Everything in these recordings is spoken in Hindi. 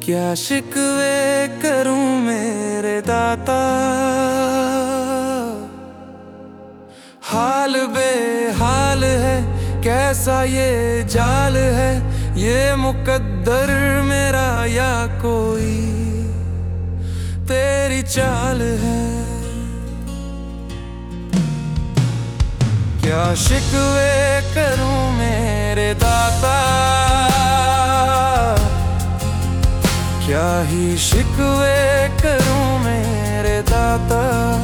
क्या शिकवे करूं मेरे दाता, हाल बेहाल है कैसा ये जाल है, ये मुकद्दर मेरा या कोई तेरी चाल है। क्या शिकवे करूं मेरे दाता, क्या ही शिकवे करूं मेरे दाता।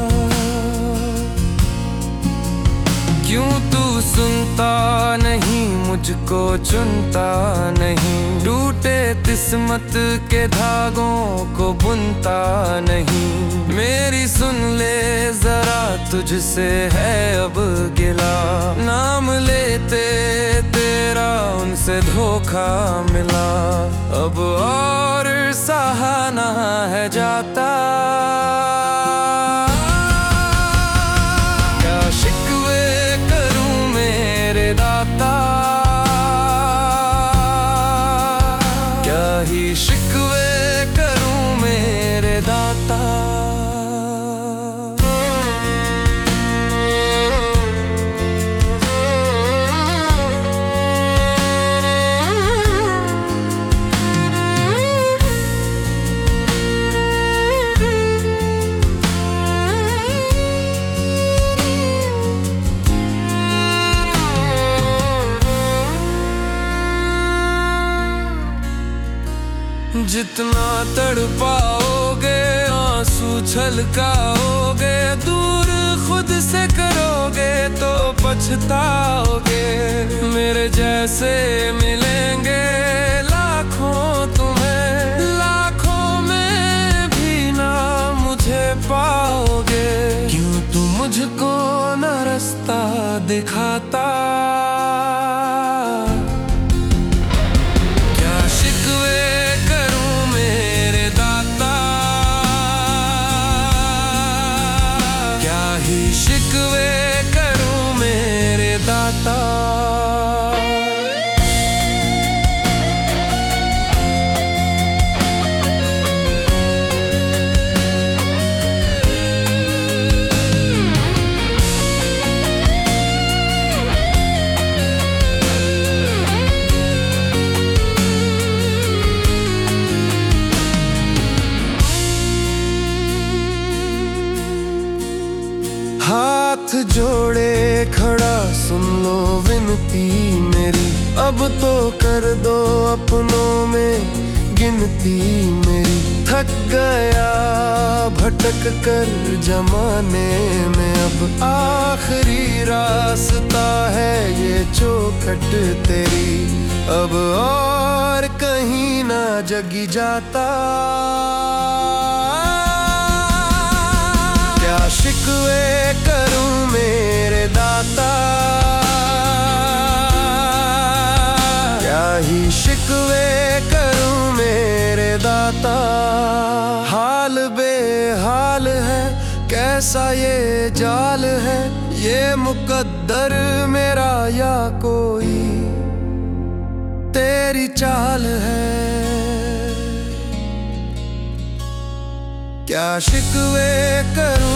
क्यों तू सुनता नहीं, मुझको चुनता नहीं, टूटे किस्मत के धागों को बुनता नहीं। मेरी सुन ले जरा तुझसे है अब गिला, नाम लेते तेरा उनसे धोखा मिला। अब और सहा ना है जाता, क्या शिकवे करूं मेरे दाता, क्या ही शिकवे करूं मेरे दाता। जितना तड़पाओगे आंसू छलकाओगे, दूर खुद से करोगे तो पछताओगे। मेरे जैसे मिलेंगे लाखों तुम्हें, लाखों में भी ना मुझे पाओगे। क्यों तू मुझको न रास्ता दिखाता, शिकवे करूं मेरे दाता। हाथ जोड़े खड़ा सुन लो विनती मेरी, अब तो कर दो अपनों में गिनती मेरी। थक गया भटक कर जमाने में, अब आखिरी रास्ता है ये चौखट तेरी। अब और कहीं ना जगी जाता, क्या शिकवे करूं मेरे दाता, क्या ही शिकवे करूं मेरे दाता। हाल बेहाल है कैसा ये जाल है, ये मुकद्दर मेरा या कोई तेरी चाल है। क्या शिकवे करूं